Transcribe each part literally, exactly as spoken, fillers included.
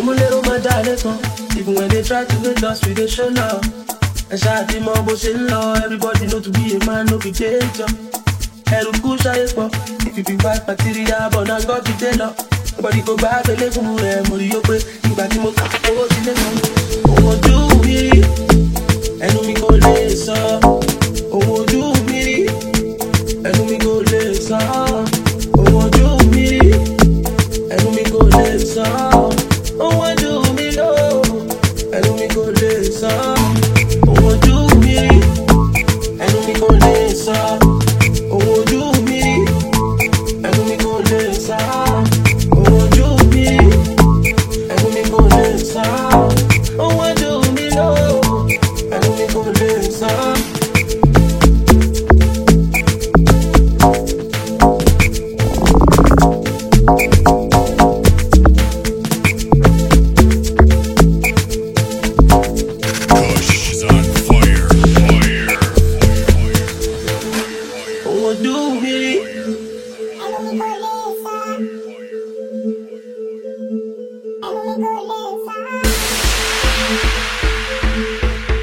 Omulero my darling, even when they try to get lost, we dey show love. And shout him up, but everybody know to be a man, no be danger. Ẹrù kú ṣayé pọ̀, if you be bad material, but now God be tailor. Nobody go back and live fún rẹ̀, mo rí yó pé ìgbà tí mo kà owó ti lé kan. Òun ojú mi rí, ẹnu mi kò lè sọ. Òun ojú mi rí, ẹnu mi kò lè sọ. Òun ojú mi rí, ẹnu mi kò lè sọ. Òun ojú mi lò, ẹnu mi kò lè sọ. Òun ojú mi rí, ẹnu mi kò lè sọ.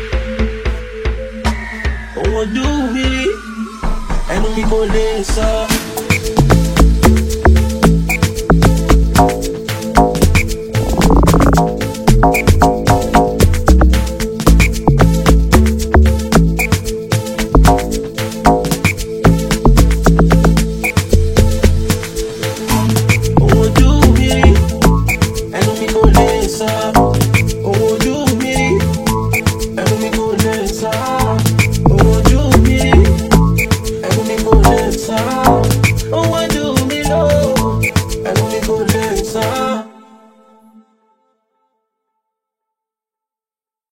Ẹnu mi kò lè sọ.